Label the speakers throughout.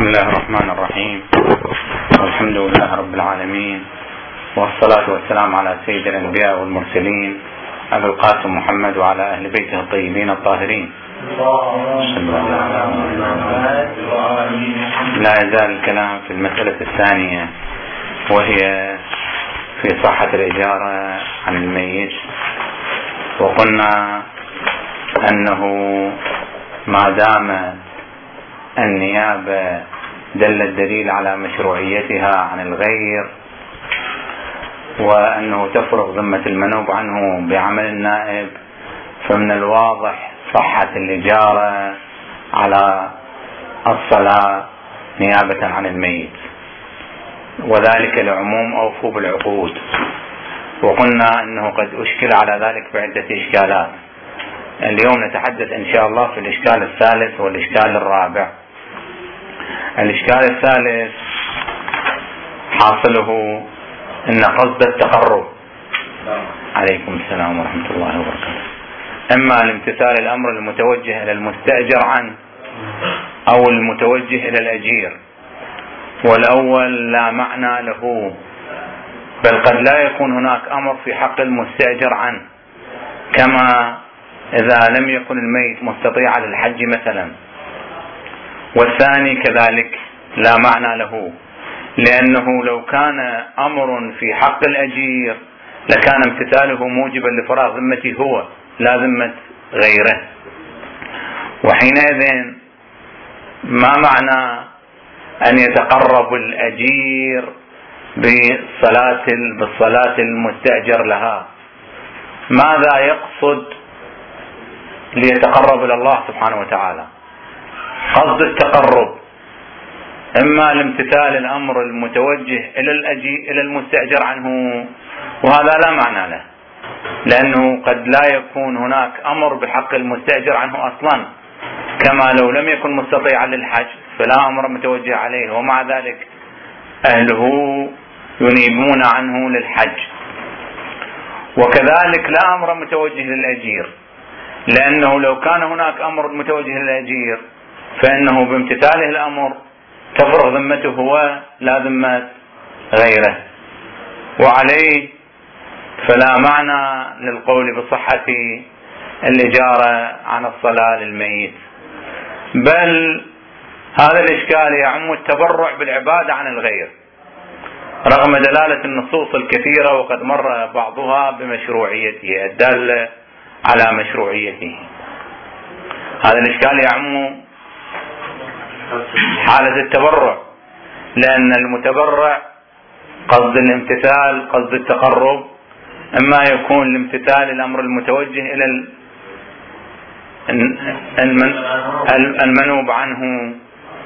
Speaker 1: بسم الله الرحمن الرحيم. والحمد لله رب العالمين، والصلاة والسلام على سيد الأنبياء والمرسلين أبي القاسم محمد وعلى أهل بيته الطيبين الطاهرين. لا يزال الكلام في المسألة الثانية، وهي في صحة الإجارة عن الميت. وقلنا أنه ما دام النيابة دل الدليل على مشروعيتها عن الغير، وأنه تفرغ ذمة المنوب عنه بعمل النائب، فمن الواضح صحة الإجارة على الصلاة نيابة عن الميت، وذلك لعموم أوفوا بالعقود. وقلنا أنه قد أشكل على ذلك بعدة إشكالات. اليوم نتحدث إن شاء الله في الإشكال الثالث والإشكال الرابع. الإشكال الثالث حاصله أن قصد التقرب، عليكم السلام ورحمة الله وبركاته، إما الامتثال الأمر المتوجه إلى المستأجر عنه أو المتوجه إلى الأجير، والأول لا معنى له، بل قد لا يكون هناك أمر في حق المستأجر عنه، كما إذا لم يكن الميت مستطيعا للحج مثلا. والثاني كذلك لا معنى له، لأنه لو كان أمر في حق الأجير لكان امتثاله موجبا لفراغ ذمته هو لا ذمة غيره، وحينئذ ما معنى أن يتقرب الأجير بالصلاة المستأجر لها؟ ماذا يقصد ليتقرب إلى الله سبحانه وتعالى؟ قصد التقرب إما الامتثال الأمر المتوجه إلى المستأجر عنه، وهذا لا معنى له، لأنه قد لا يكون هناك أمر بحق المستأجر عنه أصلا، كما لو لم يكن مستطيعا للحج فلا أمر متوجه عليه، ومع ذلك أهله ينيبون عنه للحج. وكذلك لا أمر متوجه للأجير، لأنه لو كان هناك أمر متوجه للأجير فإنه بامتثاله الأمر تفرغ ذمته هو لا ذمة غيره، وعليه فلا معنى للقول بصحة الإجارة عن الصلاة للميت. بل هذا الإشكال يعم التبرع بالعبادة عن الغير رغم دلالة النصوص الكثيرة، وقد مر بعضها بمشروعيته الدالة على مشروعيته. هذا الإشكال يعم حالة التبرع، لأن المتبرع قصد الامتثال قصد التقرب، إما يكون الامتثال الأمر المتوجه إلى المنوب عنه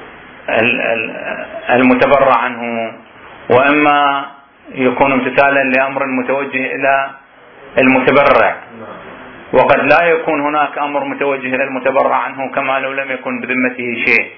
Speaker 1: المتبرع عنه، وإما يكون امتثالا لأمر متوجه إلى المتبرع، وقد لا يكون هناك أمر متوجه إلى المتبرع عنه كما لو لم يكن بذمته شيء.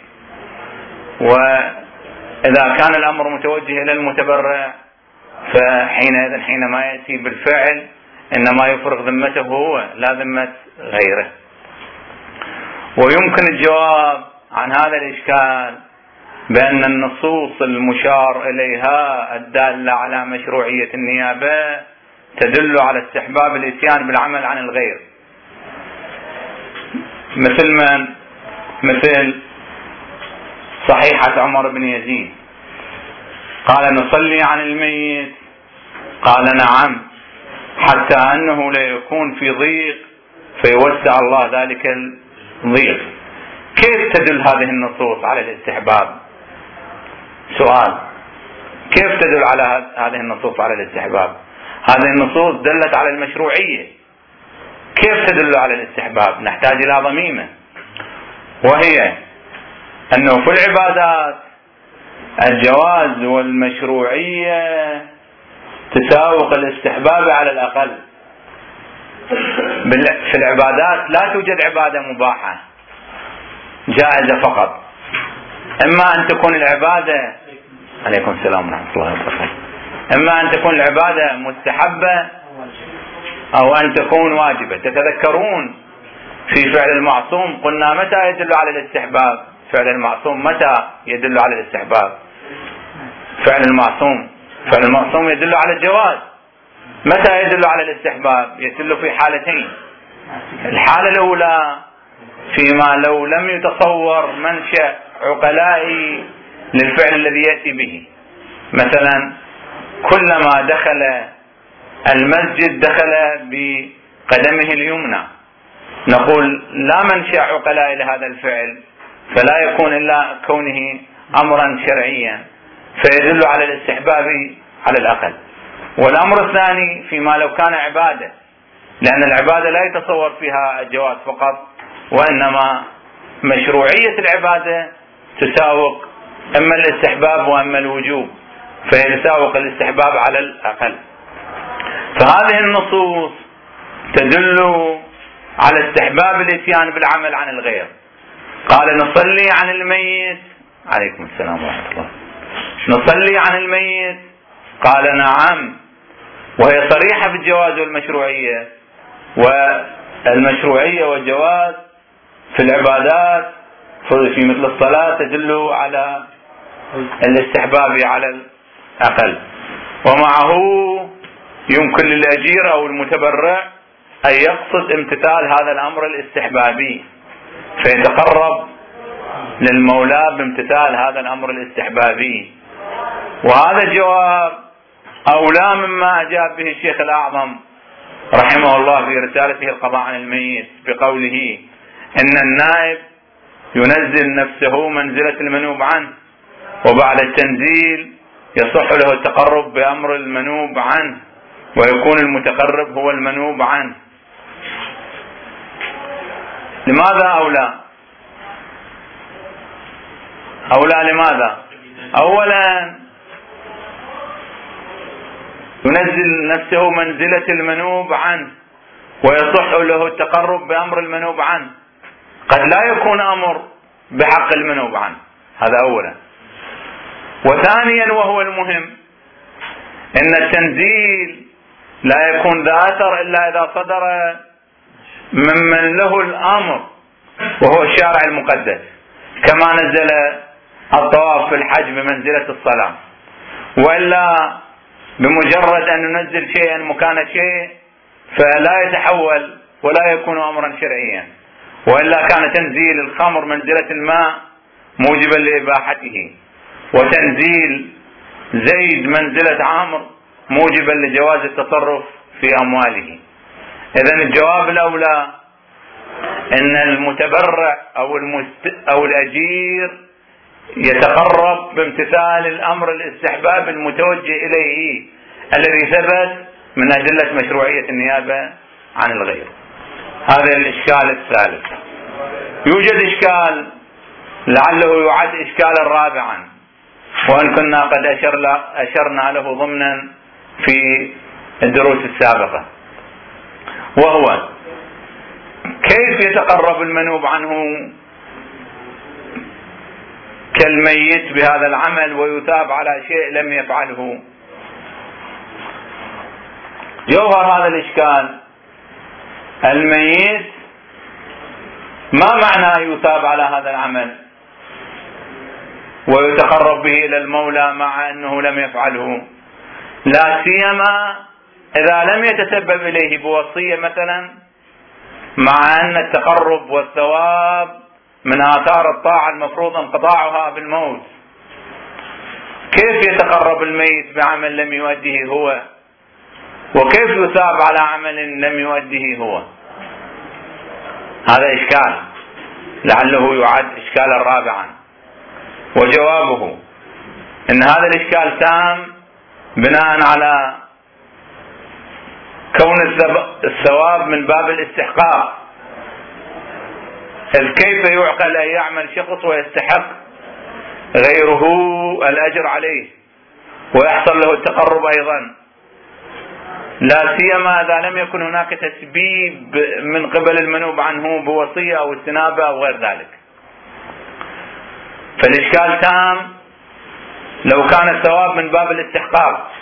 Speaker 1: وإذا كان الأمر متوجه إلى المتبرع فحينئذ حينما يأتي بالفعل إنما يفرغ ذمته هو لا ذمة غيره. ويمكن الجواب عن هذا الإشكال بأن النصوص المشار إليها الدالة على مشروعية النيابة تدل على استحباب الإتيان بالعمل عن الغير، مثل صحيحة عمر بن يزيد قال: نصلي عن الميت؟ قال: نعم، حتى أنه لا يكون في ضيق فيوسع الله ذلك الضيق. كيف تدل هذه النصوص على الاستحباب؟ سؤال: كيف تدل على هذه النصوص على الاستحباب؟ هذه النصوص دلت على المشروعية، كيف تدل على الاستحباب؟ نحتاج إلى ضميمة، وهي أنه في العبادات الجواز والمشروعية تساوق الاستحباب على الأقل. في العبادات لا توجد عبادة مباحة جائزة فقط، إما أن تكون العبادة، عليكم السلام ورحمة الله وبركاته، إما أن تكون العبادة مستحبة أو أن تكون واجبة. تتذكرون في فعل المعصوم قلنا متى يدل على الاستحباب؟ فعل المعصوم متى يدل على الاستحباب؟ فعل المعصوم يدل على الجواز. متى يدل على الاستحباب؟ يدل في حالتين. الحالة الأولى فيما لو لم يتصور منشأ عقلائي للفعل الذي يأتي به، مثلا كلما دخل المسجد دخل بقدمه اليمنى، نقول لا منشأ عقلائي لهذا الفعل، فلا يكون إلا كونه أمرا شرعيا، فيدل على الاستحباب على الأقل. والأمر الثاني فيما لو كان عبادة، لأن العبادة لا يتصور فيها الجواز فقط، وإنما مشروعية العبادة تساوق إما الاستحباب وإما الوجوب، فهي تساوق الاستحباب على الأقل. فهذه النصوص تدل على استحباب الاتيان بالعمل عن الغير. قال نصلي عن الميت، عليكم السلام ورحمة الله، نصلي عن الميت، قال نعم، وهي صريحة في الجواز والمشروعية. والمشروعية والجواز في العبادات في مثل الصلاة تدل على الاستحباب على الأقل. ومعه يمكن للأجير أو المتبرع أن يقصد امتثال هذا الأمر الاستحبابي، فيتقرب للمولى بامتثال هذا الأمر الاستحبابي. وهذا الجواب أولى مما أجاب به الشيخ الأعظم رحمه الله في رسالته القضاء عن الميت بقوله إن النائب ينزل نفسه منزلة المنوب عنه، وبعد التنزيل يصح له التقرب بأمر المنوب عنه، ويكون المتقرب هو المنوب عنه. لماذا أولى؟ لماذا؟ أولا ينزل نفسه منزلة المنوب عنه، ويصح له التقرب بأمر المنوب عنه. قد لا يكون أمر بحق المنوب عنه، هذا أولا. وثانيا وهو المهم، إن التنزيل لا يكون ذا أثر إلا إذا صدر ممن له الأمر وهو الشارع المقدس، كما نزل الطواف في الحج بمنزلة الصلاة. وإلا بمجرد أن ننزل شيئا مكان شيء فلا يتحول ولا يكون أمرا شرعيا. وإلا كان تنزيل الخمر منزلة الماء موجبا لإباحته، وتنزيل زيد منزلة عمرو موجبا لجواز التصرف في أمواله. إذن الجواب الأولى أن المتبرع أو الأجير يتقرب بامتثال الأمر الاستحباب المتوجه إليه الذي ثبت من أدلة مشروعية النيابة عن الغير. هذا الإشكال الثالث. يوجد إشكال لعله يعد إشكالا رابعا، وأن كنا قد أشرنا له ضمنا في الدروس السابقة، وهو كيف يتقرب المنوب عنه كالميت بهذا العمل ويثاب على شيء لم يفعله؟ جوهر هذا الإشكال، الميت ما معنى يثاب على هذا العمل ويتقرب به إلى المولى مع أنه لم يفعله؟ لا سيما إذا لم يتسبب إليه بوصية مثلا، مع أن التقرب والثواب من آثار الطاعة المفروض انقطاعها بالموت. كيف يتقرب الميت بعمل لم يؤديه هو؟ وكيف يثاب على عمل لم يؤديه هو؟ هذا إشكال لعله يعد إشكالا رابعا. وجوابه إن هذا الإشكال تام بناء على كون الثواب من باب الاستحقاق. إذ كيف يعقل أن يعمل شخص ويستحق غيره الأجر عليه ويحصل له التقرب أيضا، لا سيما إذا لم يكن هناك تسبيب من قبل المنوب عنه بوصية أو استنابة أو غير ذلك. فالإشكال تام لو كان الثواب من باب الاستحقاق،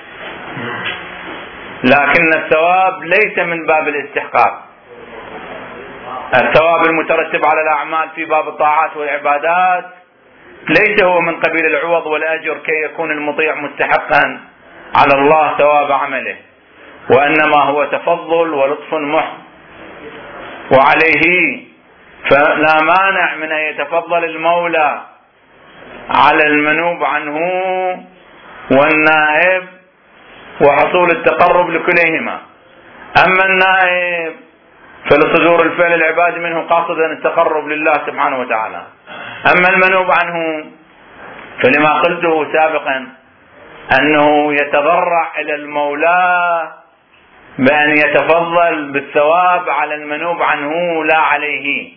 Speaker 1: لكن الثواب ليس من باب الاستحقاق. الثواب المترتب على الأعمال في باب الطاعات والعبادات ليس هو من قبيل العوض والأجر كي يكون المطيع مستحقا على الله ثواب عمله، وإنما هو تفضل ولطف محض، وعليه فلا مانع من أن يتفضل المولى على المنوب عنه والنائب وحصول التقرب لكليهما. أما النائب فلصدور الفعل العبادي منه قاصدا التقرب لله سبحانه وتعالى. أما المنوب عنه فلما قلته سابقا أنه يتضرع إلى المولى بأن يتفضل بالثواب على المنوب عنه لا عليه.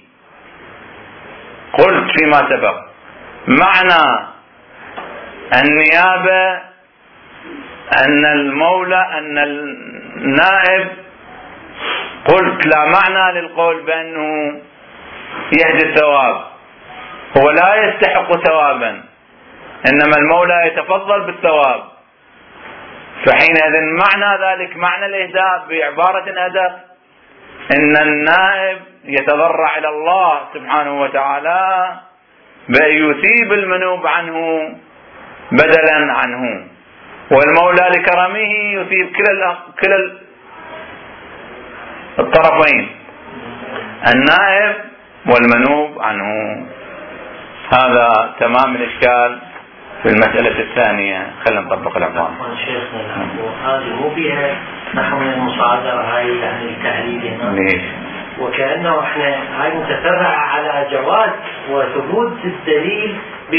Speaker 1: قلت فيما سبق معنى النيابة أن المولى أن النائب، قلت لا معنى للقول بأنه يهدي الثواب، هو لا يستحق ثوابا، إنما المولى يتفضل بالثواب، فحينئذ معنى ذلك معنى الإهداء بعبارة أدق إن النائب يتضرع إلى الله سبحانه وتعالى بأن يثيب المنوب عنه بدلا عنه، والمولى لكرمه يثيب كلا الطرفين، النائب والمنوب عنه. هذا تمام الإشكال في المسألة الثانية. خلينا نطبق العبارة.
Speaker 2: شيخنا هذه مو فيها نحو من المصادرة هاي يعني التحليل هنا.
Speaker 1: ليش؟
Speaker 2: وكأنه احنا هاي متفرعة على جواز وثبوت الدليل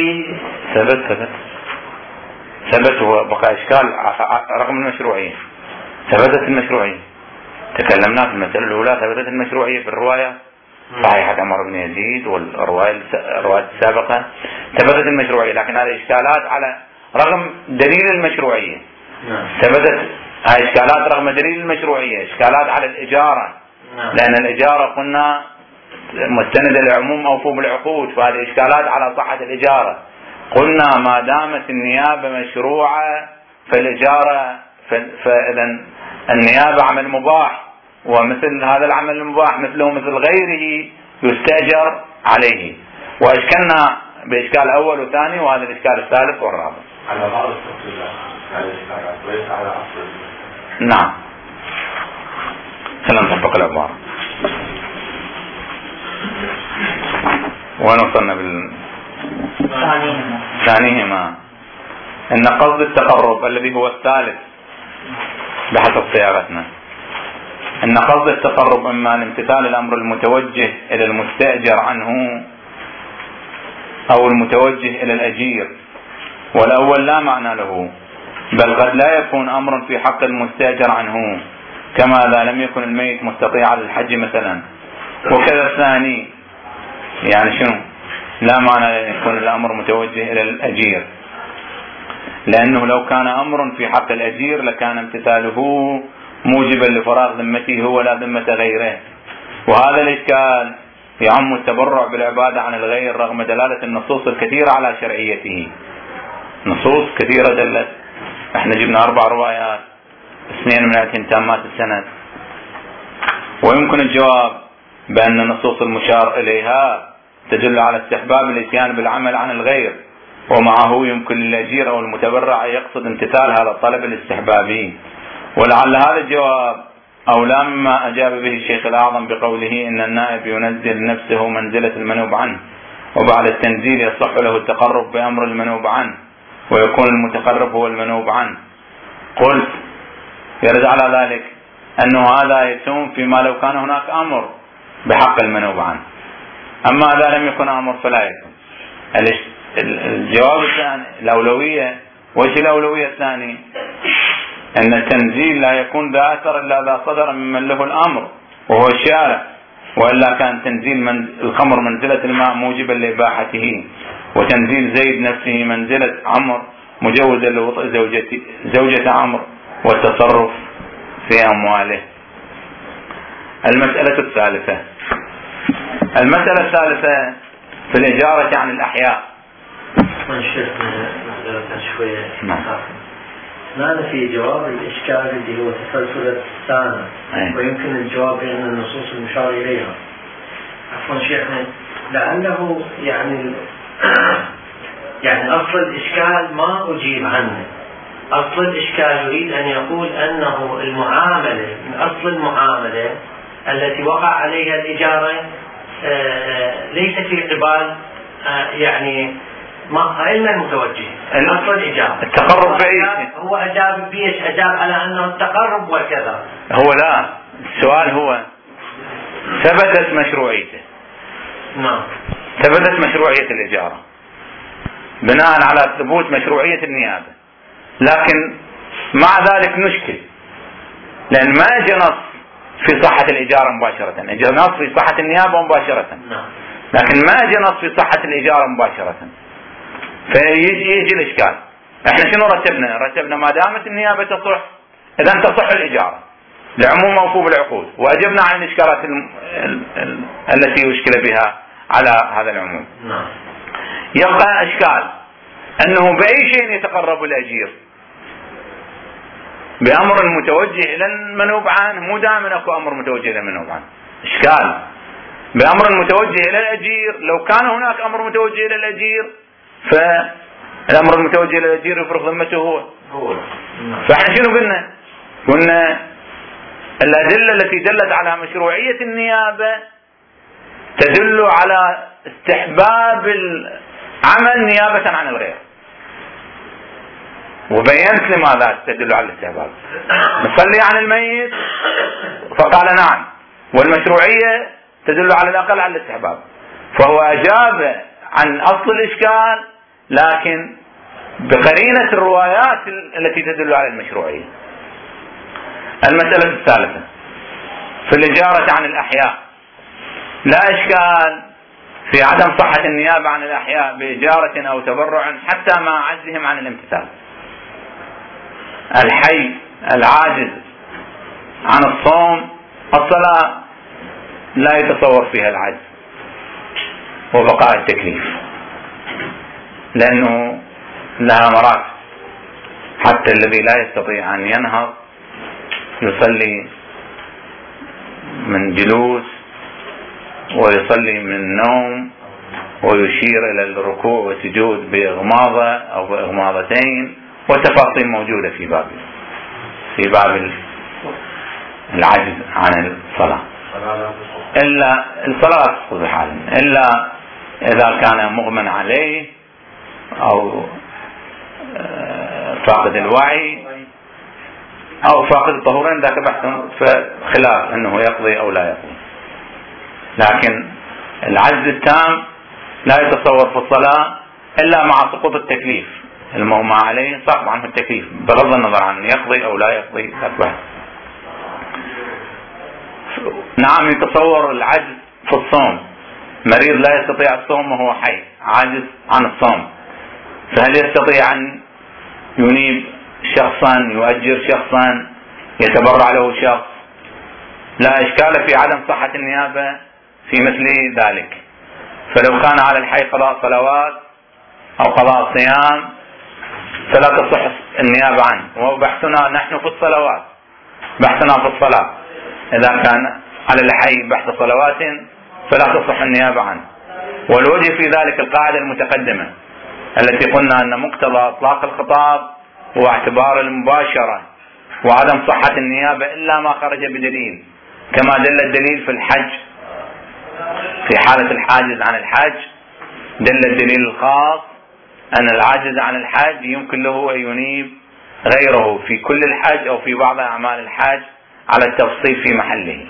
Speaker 1: ثبت هو بقى إشكال رغم المشروعية. ثبتت المشروعية، تكلمنا في المسألة الأولى، ثبتت المشروعية في الرواية صحيحة عمر بن يزيد والرواية السابقة ثبتت المشروعية، لكن هذه إشكالات على رغم دليل المشروعية. ثبتت هذه إشكالات رغم دليل المشروعية، إشكالات على الإجارة، لأن الإجارة قلنا مستندة للعموم أوفوا بالعقود، فهذه إشكالات على صحة الإجارة. قلنا ما دامت النيابة مشروعة فالإجارة فإذا النيابة عمل مباح، ومثل هذا العمل المباح مثله مثل غيره يستأجر عليه. وأشكلنا بإشكال أول وثاني، وهذا الإشكال الثالث والرابع.
Speaker 3: على بعض التفصيلات على الإشكالات وليس على أصل.
Speaker 1: نعم. خلينا نطبق العبارة. وين وصلنا ثانيهما أن قصد التقرب الذي هو الثالث بحسب صياغتنا، أن قصد التقرب إما لامتثال الأمر المتوجه إلى المستأجر عنه أو المتوجه إلى الأجير، والأول لا معنى له، بل قد لا يكون أمر في حق المستأجر عنه، كما إذا لم يكن الميت مستطيعا للحج مثلا. وكذا الثاني، يعني شنو؟ لا معنى أن يكون الأمر متوجه إلى الأجير، لأنه لو كان أمر في حق الأجير لكان امتثاله موجبا لفراغ ذمته هو لا ذمة غيره. وهذا الإشكال يعم التبرع بالعبادة عن الغير رغم دلالة النصوص الكثيرة على شرعيته. نصوص كثيرة دلت، احنا جبنا 4 روايات 2 من تامات السند. ويمكن الجواب بأن النصوص المشار إليها تدل على استحباب الاتيان بالعمل عن الغير، ومعه يمكن للأجير أو المتبرع يقصد امتثال هذا الطلب الاستحبابي. ولعل هذا الجواب أولى مما أجاب به الشيخ الأعظم بقوله إن النائب ينزل نفسه منزلة المنوب عنه، وبعد التنزيل يصح له التقرب بأمر المنوب عنه، ويكون المتقرب هو المنوب عنه. قلت يرد على ذلك أنه هذا يتم فيما لو كان هناك أمر بحق المنوب عنه، أما إذا لم يكن أمر فلا يكون. الجواب الثاني الأولوية. وش الأولوية الثانية؟ أن التنزيل لا يكون ذا أثر إلا إذا صدر ممن له الأمر وهو الشارع، وإلا كان تنزيل الخمر منزلة الماء موجبا لإباحته، وتنزيل زيد نفسه منزلة عمر مجوزا لوطئ زوجة عمر والتصرف في أمواله. المسألة الثالثة في الإجارة عن الأحياء.
Speaker 2: هذا في جواب الإشكال اللي هو تسلسل الثاني، ويمكن الجواب بين النصوص المشار إليها. عفوا شيخنا، لعله يعني يعني أصل الإشكال ما أجيب عنه. أصل الإشكال يريد أن يقول أنه المعاملة من أصل المعاملة التي وقع عليها الإجارة ليس في قبال يعني ما إلا المتوجه. أصل الإجابة
Speaker 1: التقرب بعيد.
Speaker 2: هو أجاب بيش أجاب على أنه التقرب وكذا.
Speaker 1: هو لا، السؤال هو ثبتت مشروعيته.
Speaker 2: نعم.
Speaker 1: ثبتت مشروعية الإجارة بناء على ثبوت مشروعية النيابة، لكن مع ذلك نشكل لأن ما يجي نص في صحة الإجارة مباشرة، يجي نص في صحة النيابة مباشرة، لكن ما يجي نص في صحة الإجارة مباشرة، فيجي الإشكال. احنا شنو رتبنا ما دامت النيابة تصح إذا تصح الإجارة لعموم موقوف العقود، وأجبنا عن الإشكالات التي يشكل بها على هذا العموم. يبقى إشكال أنه بأي شيء يتقرب الأجير بأمر متوجه إلى المنوب عنه، مو دائما أكو أمر متوجه إلى المنوب عنه. إشكال بأمر متوجه إلى الأجير، لو كان هناك أمر متوجه إلى الأجير فالأمر المتوجه إلى الأجير يفرض ذمته هو. فإحنا شنو قلنا الأدلة التي دلت على مشروعية النيابة تدل على استحباب العمل نيابة عن الغير، وبينت لماذا تدل على الاستحباب. نصلي عن الميت فقال نعم، والمشروعية تدل على الأقل على الاستحباب، فهو أجاب عن أصل الإشكال لكن بقرينة الروايات التي تدل على المشروعية. المسألة الثالثة في الإجارة عن الأحياء، لا إشكال في عدم صحة النيابة عن الأحياء بإجارة أو تبرع حتى مع عجزهم عن الامتثال. الحي العاجز عن الصوم الصلاة لا يتصور فيها العجز وبقاء التكليف، لأنه لها مراتب، حتى الذي لا يستطيع أن ينهض يصلي من جلوس ويصلي من النوم ويشير إلى الركوع والسجود بإغماضة أو بإغماضتين، وتفاصيل موجودة في باب العجز عن الصلاة، إلا الصلاة تسقط بحالا إلا إذا كان مغمى عليه أو فاقد الوعي أو فاقد الطهورين، ذاك بحث فخلاف أنه يقضي أو لا يقضي. لكن العجز التام لا يتصور في الصلاة إلا مع سقوط التكليف، المغمى عليه سقط عنه التكليف بغض النظر عن يقضي أو لا يقضي أكبر. نعم يتصور العجز في الصوم، مريض لا يستطيع الصوم وهو حي عاجز عن الصوم، فهل يستطيع أن ينيب شخصا، يؤجر شخصا، يتبرع له شخص؟ لا إشكال في عدم صحة النيابة في مثل ذلك. فلو كان على الحي قضاء صلوات أو قضاء صيام فلا تصح النيابة عنه، وبحثنا نحن في الصلوات، بحثنا في الصلاة إذا كان على الحي بحث صلوات فلا تصح النيابة عنه. والوجه في ذلك القاعدة المتقدمة التي قلنا أن مقتضى إطلاق الخطاب هو اعتبار المباشرة وعدم صحة النيابة إلا ما خرج بدليل، كما دل الدليل في الحج في حالة الحاجز عن الحج، دل الدليل الخاص أن العاجز عن الحج يمكن له أن ينيب غيره في كل الحج أو في بعض أعمال الحج على التفصيل في محله.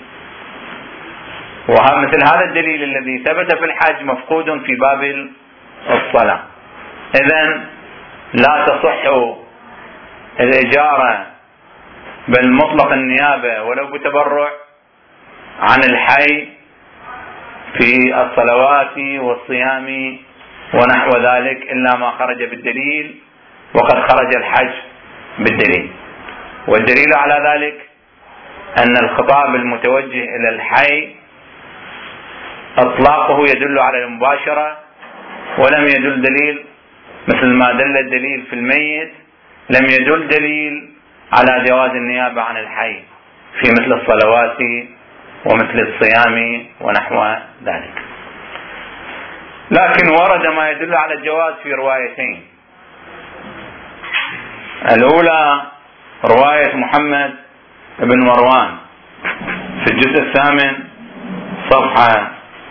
Speaker 1: ومثل هذا الدليل الذي ثبت في الحج مفقود في باب الصلاة. إذن لا تصح الإجارة بل مطلق النيابة ولو بتبرع عن الحي في الصلوات والصيام ونحو ذلك إلا ما خرج بالدليل، وقد خرج الحج بالدليل. والدليل على ذلك أن الخطاب المتوجه إلى الحي إطلاقه يدل على المباشرة، ولم يدل دليل مثل ما دل الدليل في الميت، لم يدل دليل على جواز النيابة عن الحي في مثل الصلوات ومثل الصيام ونحو ذلك. لكن ورد ما يدل على الجواز في روايتين. الأولى رواية محمد بن مروان في الجزء 8 صفحة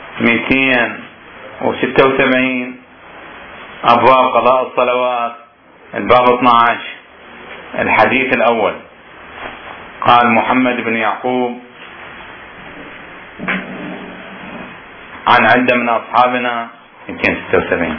Speaker 1: 276 أبواب قضاء الصلوات الباب 12 الحديث الأول. قال محمد بن يعقوب عن عدة من أصحابنا 276.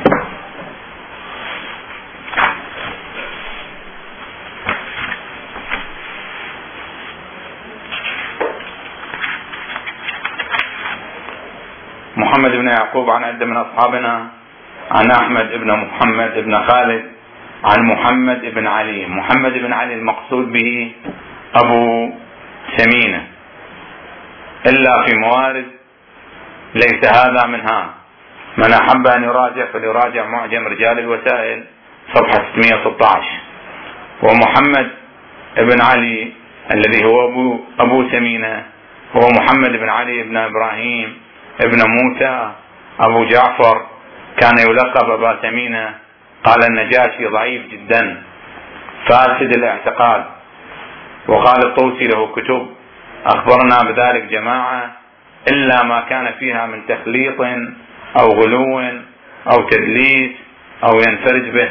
Speaker 1: محمد بن يعقوب عن عدة من أصحابنا عن أحمد بن محمد بن خالد عن محمد بن علي. محمد بن علي المقصود به أبو سمينة، إلا في موارد ليس هذا منها. من أحب أن يراجع فليراجع معجم رجال الوسائل صفحة 616. ومحمد بن علي الذي هو أبو سمينة هو محمد بن علي بن إبراهيم ابن موسى أبو جعفر، كان يلقب أبا سمينة. قال النجاشي ضعيف جدا فاسد الاعتقاد. وقال الطوسي له كتب أخبرنا بذلك جماعة إلا ما كان فيها من تخليط أو غلو أو تدليس أو ينفرد به.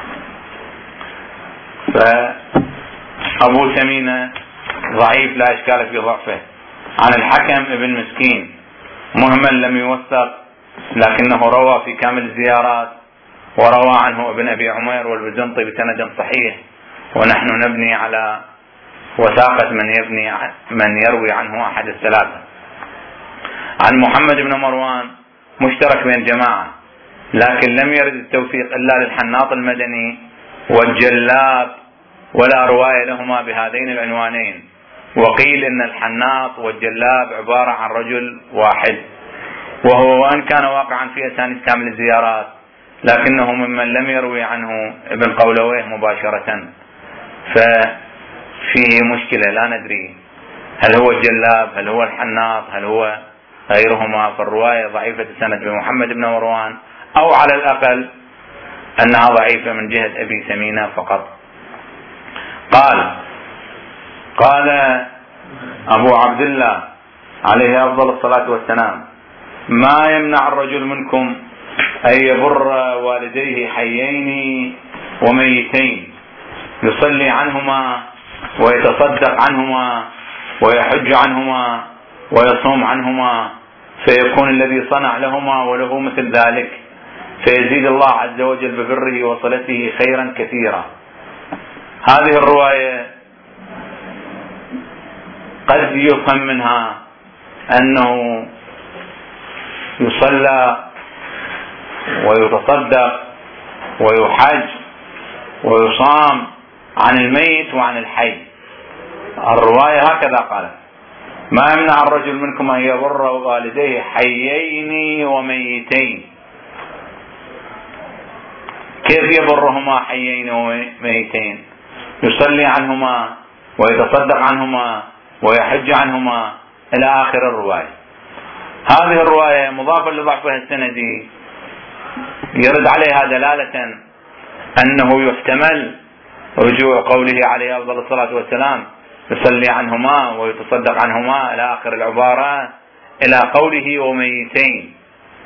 Speaker 1: فأبو سمينة ضعيف لا إشكال في ضعفه. عن الحكم ابن مسكين مهمل لم يوثق لكنه روى في كامل الزيارات، وروى عنه ابن أبي عمير والبزنطي بسند صحيح، ونحن نبني على وثاقة من يروي عنه أحد الثلاثة. عن محمد بن مروان مشترك بين جماعة لكن لم يرد التوثيق إلا للحناط المدني والجلاب، ولا رواية لهما بهذين العنوانين. وقيل إن الحناط والجلاب عبارة عن رجل واحد، وهو وإن كان واقعا في أسانيد كامل الزيارات لكنه ممن لم يروي عنه ابن قولويه مباشرة، ففيه مشكلة لا ندري هل هو الجلاب هل هو الحناط هل هو غيرهما. فالرواية ضعيفة السند بمحمد بن مروان، أو على الأقل أنها ضعيفة من جهة أبي سمينة فقط. قال أبو عبد الله عليه أفضل الصلاة والسلام: ما يمنع الرجل منكم أن يبر والديه حيين وميتين يصلي عنهما ويتصدق عنهما ويحج عنهما ويصوم عنهما، فيكون الذي صنع لهما وله مثل ذلك، فيزيد الله عز وجل ببره وصلته خيرا كثيرا. هذه الرواية قد يفهم منها أنه يصلى ويتصدق ويحج ويصام عن الميت وعن الحي. الرواية هكذا قالت: ما يمنع الرجل منكم أن يبر والديه حيين وميتين. كيف يبرهما حيين وميتين؟ يصلي عنهما ويتصدق عنهما ويحج عنهما إلى آخر الرواية. هذه الرواية مضافة لضعفها السندي يرد عليها دلالة أنه يحتمل رجوع قوله عليه أفضل الصلاة والسلام: يصلي عنهما ويتصدق عنهما إلى آخر العبارة إلى قوله وميتين.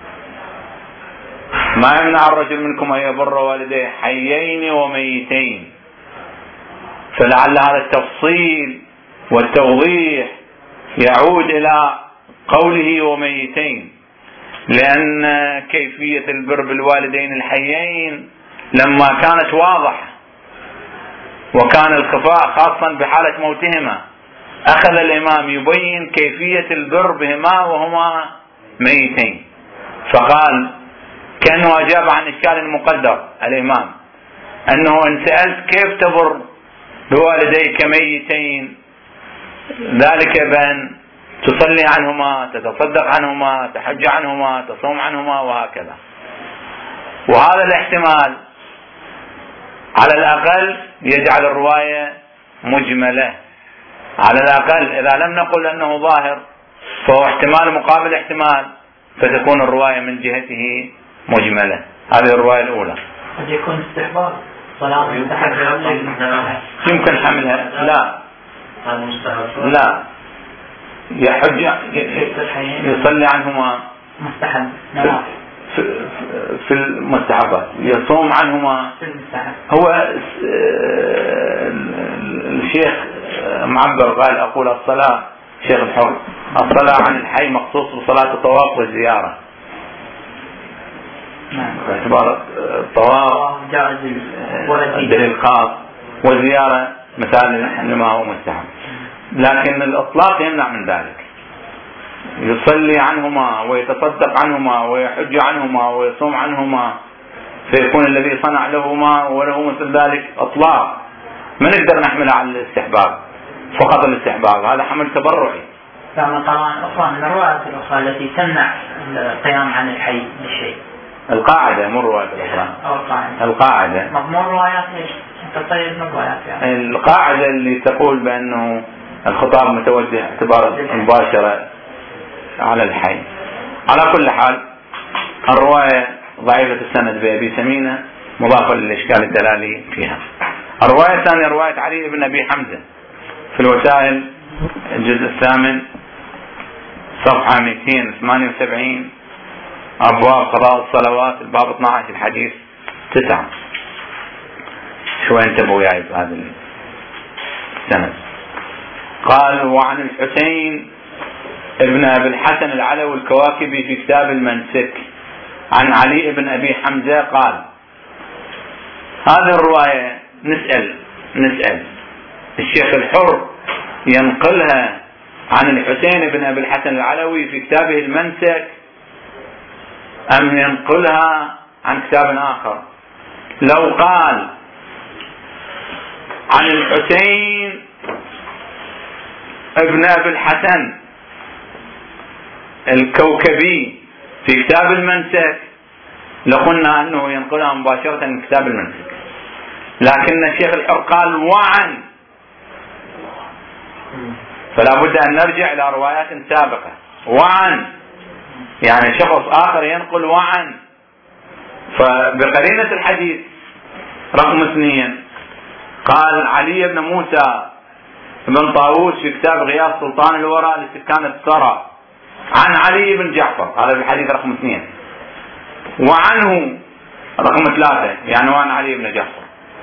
Speaker 1: ما يمنع الرجل منكم أن يبر والديه حيين وميتين. فلعل هذا التفصيل والتوضيح يعود إلى قوله وميتين، لأن كيفية البر بالوالدين الحيين لما كانت واضحة وكان الخفاء خاصا بحالة موتهما، أخذ الإمام يبين كيفية البر بهما وهما ميتين، فقال كأنه أجاب عن إشكال مقدر الإمام أنه إن سألت كيف تبر بوالديك ميتين، ذلك بأن تصلي عنهما، تتصدق عنهما، تحج عنهما، تصوم عنهما، وهكذا. وهذا الاحتمال على الأقل يجعل الرواية مجملة، على الأقل إذا لم نقل أنه ظاهر فهو احتمال مقابل احتمال، فتكون الرواية من جهته مجملة. هذه الرواية الأولى.
Speaker 4: قد يكون استحباب صلاة
Speaker 1: يمكن حملها. لا يحج يصلي عنهما
Speaker 4: مستحب
Speaker 1: في المستحبات، يصوم عنهما
Speaker 4: في المستحب.
Speaker 1: هو الشيخ معبر قال أقول الصلاة شيخ الحر الصلاة عن الحي مخصوص بصلاة الطواف والزيارة، باعتبار الطواف دليل خاص والزيارة مثال لما هو مستحب، لكن الإطلاق يمنع من ذلك. يصلي عنهما ويتصدق عنهما ويحج عنهما ويصوم عنهما، فيكون الذي صنع لهما وله مثل ذلك إطلاق، ما نقدر نحمله على الاستحباب فقط الاستحباب، هذا حمل تبرعي.
Speaker 4: كما طبعا أخرى من الروايات الأخرى التي تمنع القيام عن الحي بالشيء.
Speaker 1: القاعدة مو الروايات الأخرى. القاعدة
Speaker 4: مضمون روايات ايش؟ تطيب من روايات يعني.
Speaker 1: القاعدة اللي تقول بأنه الخطاب متوجه اعتبار مباشرة على الحي. على كل حال الرواية ضعيفة السند بأبي سمينة مضافة للإشكال الدلالي فيها. الرواية الثانية رواية علي بن أبي حمزة في الوسائل الجزء الثامن صفحة 278 أبواب قضاء الصلوات الباب 12 الحديث 9. شوي انتبهوا وياي بهذا السند. قال وعن الحسين ابن أبي الحسن العلوي الكواكبي في كتاب المنسك عن علي بن أبي حمزة قال. هذه الرواية نسأل الشيخ الحر ينقلها عن الحسين بن أبي الحسن العلوي في كتابه المنسك أم ينقلها عن كتاب آخر؟ لو قال عن الحسين ابن أبي الحسن الكوكبي في كتاب المنسك لقلنا أنه ينقلها مباشرة من كتاب المنسك، لكن الشيخ الحر قال وعن، فلا بد أن نرجع إلى روايات سابقة. وعن يعني شخص آخر ينقل وعن، فبقرينة الحديث رقم 2 قال علي بن موسى بن طاووس في كتاب غياث سلطان الورى لسكان الثرى عن علي بن جعفر، هذا في الحديث رقم 2. وعنه رقم 3 يعني وعن علي بن جعفر.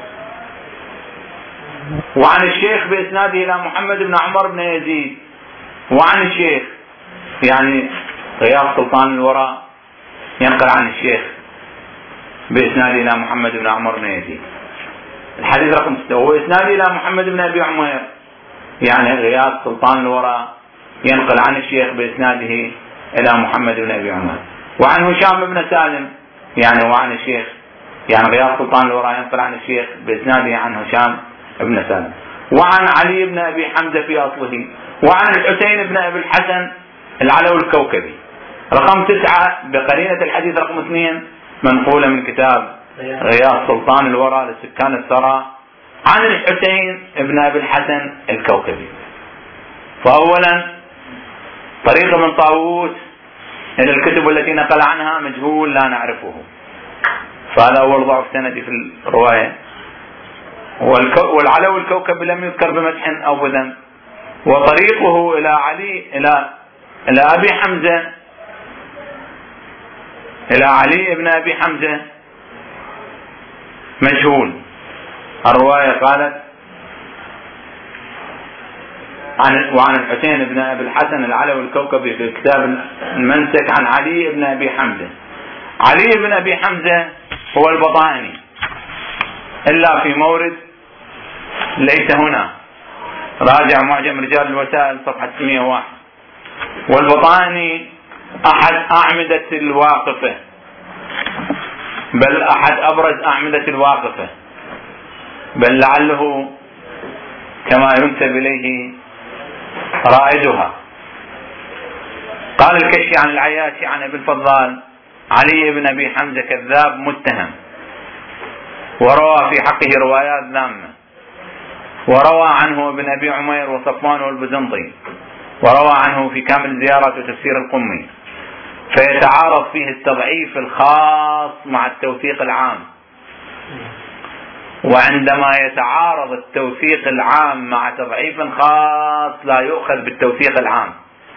Speaker 1: وعن الشيخ بإسناده إلى محمد بن عمر بن يزيد. وعن الشيخ يعني غياث سلطان الورى ينقل عن الشيخ بإسناده إلى محمد بن عمر بن يزيد الحديث رقم 6. وإسناده إلى محمد بن أبي عمير يعني غياث سلطان الورى ينقل عن الشيخ بإسناده إلى محمد بن أبي عمير. وعن هشام بن سالم يعني وعن الشيخ يعني غياث سلطان الورى ينقل عن الشيخ بإسناده عن هشام بن سالم. وعن علي بن أبي حمزة في أصله. وعن الحسين بن أبي الحسن العلوي الكوكبي رقم 9 بقرينة الحديث رقم 2 منقولة من كتاب غياث سلطان الورى لسكان الثرى عن الحسين بن أبي الحسن الكوكبي. فأولا طريق من طاووس إلى الكتب التي نقل عنها مجهول لا نعرفه، فهذا أول ضعف سندي في الرواية. والعلوي الكوكبي لم يذكر بمدح أو بذم. وطريقه إلى علي إلى أبي حمزة إلى علي بن أبي حمزة مجهول. الرواية قالت وعن الحسين بن أبي الحسن العلوي الكوكبي في كتاب المنسك عن علي بن أبي حمزة. علي بن أبي حمزة هو البطائني إلا في مورد ليس هنا، راجع معجم رجال الوسائل صفحة 101. والبطائني أحد أعمدة الواقفة، بل أحد أبرز أعمدة الواقفة، بل لعله كما ينسب إليه رائدها. قال الكشي عن العياشي عن ابن فضال علي بن أبي حمزة كذاب متهم، وروى في حقه روايات ذامة، وروى عنه ابن أبي عمير وصفوان والبزنطي، وروى عنه في كامل الزيارات وتفسير القمي. فيتعارض فيه التضعيف الخاص مع التوثيق العام. وعندما يتعارض التوثيق العام مع تضعيف خاص لا يؤخذ بالتوثيق العام،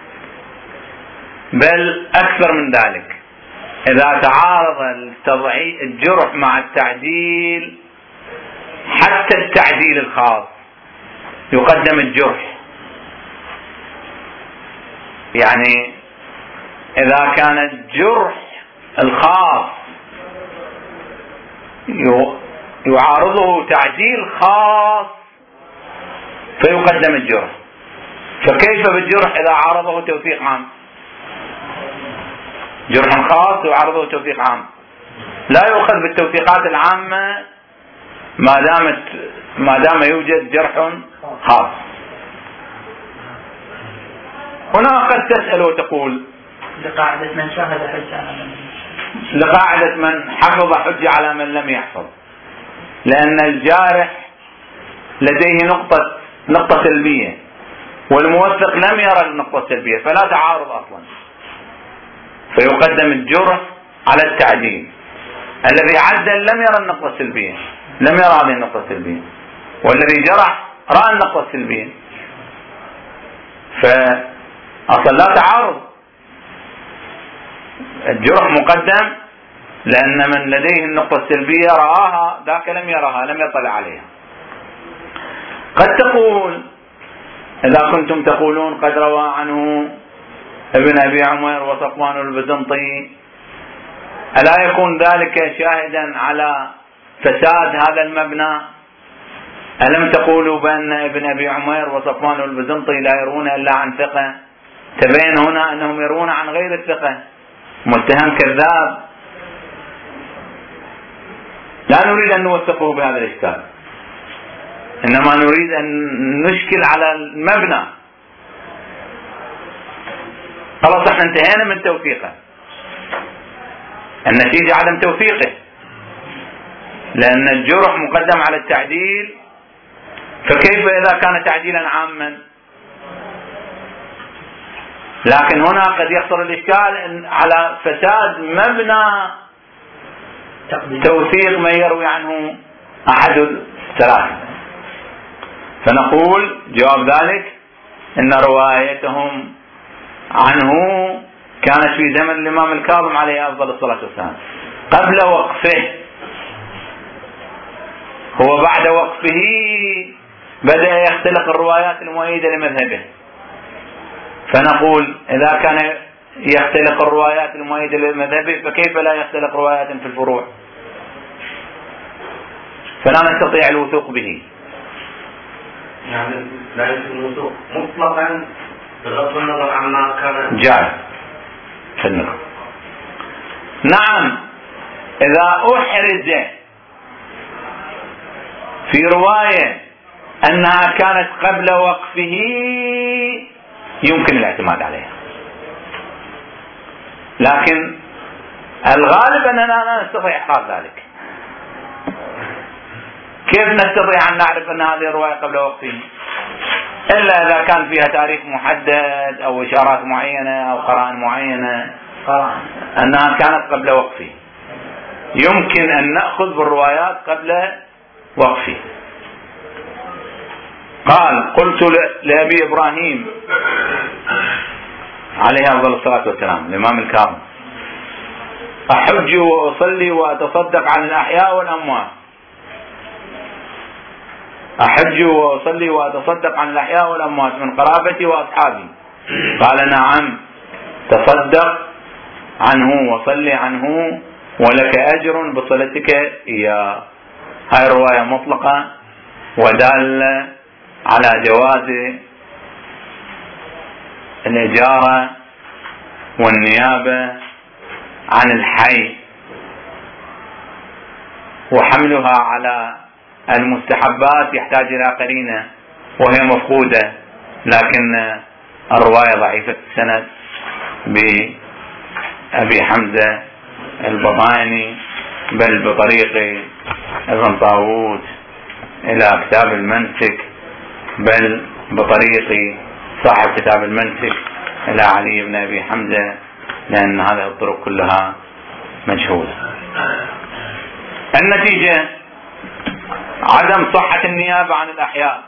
Speaker 1: بل أكثر من ذلك، إذا تعارض الجرح مع التعديل حتى التعديل الخاص يقدم الجرح. يعني إذا كان الجرح الخاص يعارضه تعديل خاص فيقدم الجرح، فكيف بالجرح إذا عارضه توثيق عام؟ جرح خاص يعارضه توثيق عام، لا يؤخذ بالتوثيقات العامة ما دام يوجد جرح خاص. هنا قد تسأل وتقول
Speaker 4: لقاعدة من شاهد حجة على من
Speaker 1: لقاعدة من حفظ حجة على من لم يحفظ، لأن الجارح لديه نقطة سلبية والموثق لم يرى النقطة السلبية، فلا تعارض أصلا، فيقدم الجرح على التعديل. الذي عدل لم يرى النقطة السلبية، لم يرى هذه النقطة السلبية، والذي جرح رأى النقطة السلبية، فأصلا لا تعارض. الجرح مقدم لأن من لديه النقطة السلبية رآها، ذاك لم يرها، لم يطلع عليها. قد تقول إذا كنتم تقولون قد روى عنه ابن أبي عمير وصفوان البزنطي، ألا يكون ذلك شاهدا على فساد هذا المبنى؟ ألم تقولوا بأن ابن أبي عمير وصفوان البزنطي لا يرون إلا عن ثقة؟ تبين هنا أنهم يرون عن غير الثقة، متهم كذاب. لا نريد أن نوثقه بهذا الإشكال، إنما نريد أن نشكل على المبنى. خلاص احنا انتهينا من توثيقه، النتيجة عدم توثيقه، لأن الجرح مقدم على التعديل، فكيف إذا كان تعديلا عاما؟ لكن هنا قد يحصل الإشكال على فساد مبنى توثيق من يروي عنه أحد الثلاثة. فنقول جواب ذلك إن روايتهم عنه كانت في زمن الإمام الكاظم عليه أفضل الصلاة والسلام قبل وقفه، هو بعد وقفه بدأ يختلق الروايات المؤيدة لمذهبه. فنقول إذا كان يختلق الروايات المؤيدة لمذهبه فكيف لا يختلق روايات في الفروع؟ فلا نستطيع الوثوق به.
Speaker 3: يعني لا يمكن الوثوق مطلقا بغض النظر عما كان
Speaker 1: جائز. نعم، إذا أحرز في رواية أنها كانت قبل وقفه يمكن الاعتماد عليها، لكن الغالب أننا لا نستطيع إحراز ذلك. كيف نستطيع أن نعرف أن هذه الرواية قبل وقفه؟ إلا إذا كان فيها تاريخ محدد أو إشارات معينة أو قرائن معينة أنها كانت قبل وقفه، يمكن أن نأخذ بالروايات قبل وقفه. قال: قلت لأبي إبراهيم عليه أفضل الصلاة والسلام الإمام الكاظم: أحج وأصلي وأتصدق عن الأحياء والأموات؟ أحج وأصلي وأتصدق عن الأحياء والأموات من قرابتي وأصحابي؟ قال: نعم، تصدق عنه وصلي عنه ولك أجر بصلتك إياه. هاي الرواية مطلقة ودالة على جواز الإجارة والنيابة عن الحي، وحملها على المستحبات يحتاج إلى قرينة وهي مفقودة، لكن الرواية ضعيفة السند بأبي حمزة البطاني، بل بطريق ابن طاووس إلى كتاب المنسك، بل بطريق صاحب كتاب المنسك إلى علي بن أبي حمزة لأن هذه الطرق كلها مجهولة. النتيجة عدم صحة النيابة عن الأحياء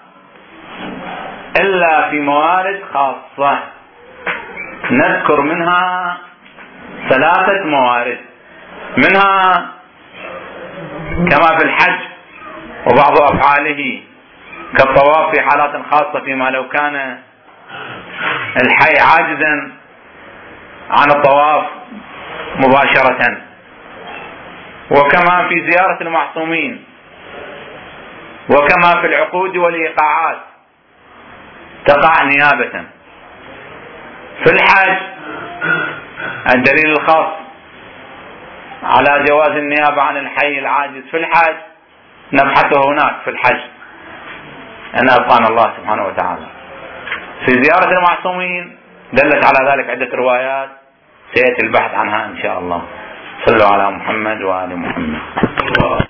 Speaker 1: إلا في موارد خاصة، نذكر منها 3 موارد، منها كما في الحج وبعض أفعاله كالطواف في حالات خاصة، فيما لو كان الحي عاجزا عن الطواف مباشرة، وكما في زيارة المعصومين، وكما في العقود والإيقاعات تقع نيابة. في الحج الدليل الخاص على جواز النيابة عن الحي العاجز في الحج نبحثه هناك في الحج أن أبقانا الله سبحانه وتعالى. في زيارة المعصومين دلت على ذلك عدة روايات سيأتي البحث عنها إن شاء الله. صلوا على محمد وآل محمد.